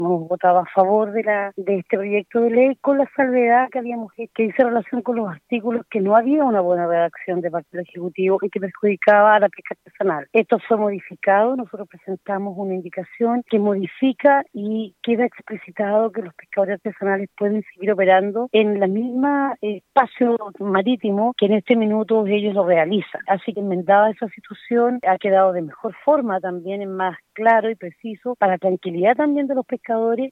Hemos votado a favor de este proyecto de ley con la salvedad que que dice relación con los artículos que no había una buena redacción de parte del Ejecutivo y que perjudicaba a la pesca artesanal. Esto fue modificado, nosotros presentamos una indicación que modifica y queda explicitado que los pescadores artesanales pueden seguir operando en la misma espacio marítimo que en este minuto ellos lo realizan. Así que enmendada esa situación ha quedado de mejor forma también, en más claro y preciso, para la tranquilidad también de los pescadores